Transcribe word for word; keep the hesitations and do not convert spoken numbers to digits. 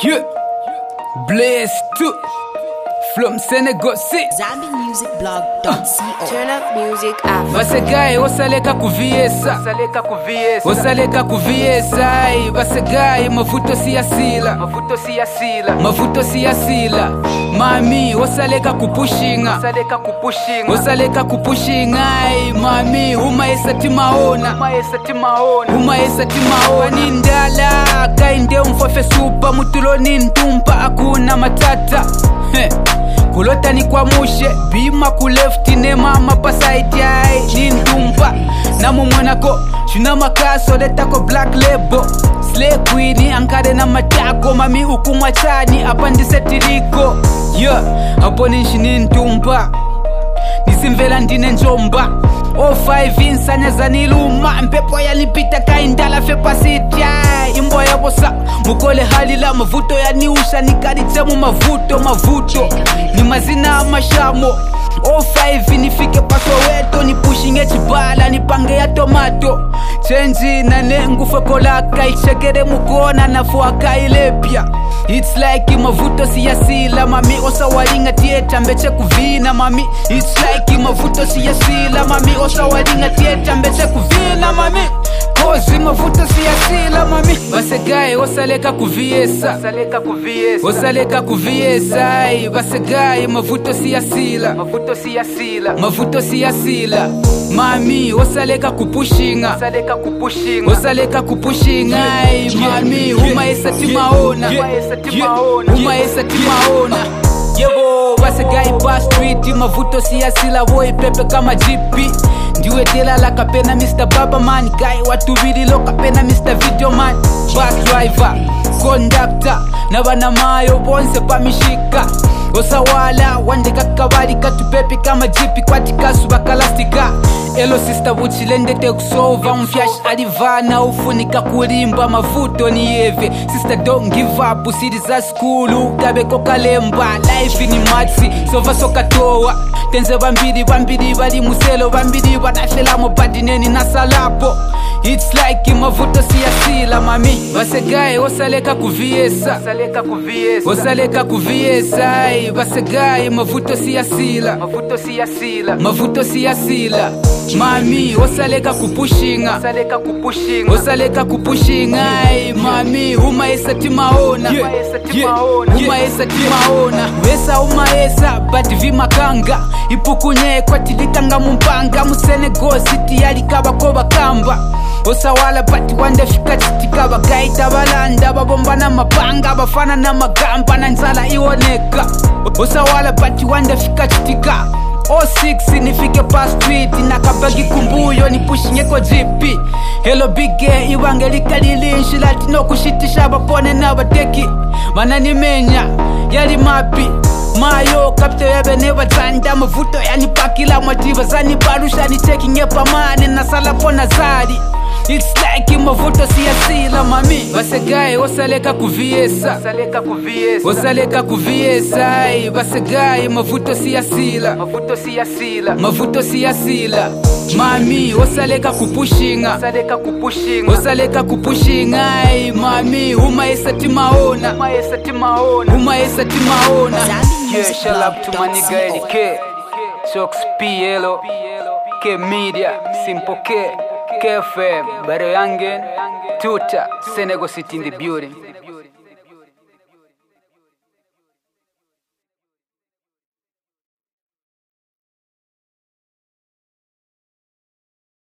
Yeah. Blaze two. From Senegal C. Zambi Music Blog dot co. Turn up music app. Vasegai osaleka kuviesa. Osaleka kuviesa. Osaleka kuviesa. Ai, vasegai mavuto si asila. Mavuto si asila. Mavuto si asila. Mami osaleka kupushinga. Osaleka kupushinga. Osaleka kupushinga. Ai, mami uma esati maona. Uma esati maona. Uma esati maona. Nindala kainde umfofe supa mutulo nintumpa akuna matata. Heh. Kulota ni kwa mushe, bima kulefti ne mama pa side yai Nindumpa, na mumwanako, shuna makaso letako black label Slay queen, ankade na matako, mami ukumwa chani, apandi setiriko Yeah, hapo nishi nindumpa, nisimvela ndine njomba oh five insanya zaniluma, mpepo yalipita kaindala fepa city yai Imbo ya bosa, mukole halila mavuto ya niusha nikaritemu mavuto mavuto Ni mazina mashamo oh five nifike paso weto ni pushinge chibala nipange ya tomato Chenji na nengu fekolaka ichekere mukona na fuaka ilepia It's like mavuto siyasila mami osa waringa tieta mbeche kuvina mami It's like mavuto siyasila mami osa waringa tieta mbeche kuvina mami Kozi mavuto siyasila mami Vasegai osaleka kuviesa Osaleka kuviesa Osaleka kuviesa Ai vasegai mavuto siyasila Mavuto siyasila Mavuto siyasila Mami osaleka kupushinga Osaleka kupushinga Osaleka kupushinga Ai mami uma esati maona Uma esati maona Uma esati maona Yebo vasegai pa street mavuto siyasila boy pepe kama G P Ndiwe tela la kapena mister Baba man Guy watu vidi lo kapena mister Video man Bus driver, conductor Na bana mayo bonse pa mishika Osawala, wande kakawari katupepi kama jipi kwa tikasu bakalastika Elo sister wuchilende te kusova Mfyash alivana ufunika kurimba mavuto ni yeve Sister don't give up usiri za skulu Kabeko kalemba, life ni matsi Sova soka toa Tenze bambiri bambiri bali muselo Bambiri banafela mo badineni na salapo It's like mavuto siyasila mami Vasegai osaleka kuviesa Osaleka kuviesa Osaleka kuviesa Ai vasegai mavuto siyasila Mavuto siyasila Mavuto siyasila Mami osaleka kupushinga Osaleka kupushinga Osaleka kupushinga Ai mami uma esati maona Uma esati maona Uma esati maona Wesa uma esa but vimakanga Ipukunye kwa tilitanga mumpanga Musenego city yalikaba koba kamba Osawala bati wande fika chitika Bagaita balanda babomba na mapanga Bafana na magamba na nzala ioneka Osawala bati wande fika chitika oh six nifike pa street nakabagi kumbuyo nipushinge ko G P Hello big gay iwangelika lilinshi latino kushitisha bapone na bateki Mananimenya yali mapi Mayo kapte yebe neba tanda mavuto yani pakila motiva zani barusha ni checking epa mane na sala pona zari It's like mavuto siyasila mami Vasegai osaleka kuviesa Osaleka kuviesa Osaleka kuviesa Ai vasegai mavuto siyasila Mavuto siyasila Mavuto siyasila Mami osaleka kupushinga Osaleka kupushinga Osaleka kupushinga Ai mami uma esati maona Uma esati maona Uma esati maona Yeah, shout out to my nigga Eddie K Sox P L O K Media Simple K K F M Baro Yangen Tuta Senegal City in the building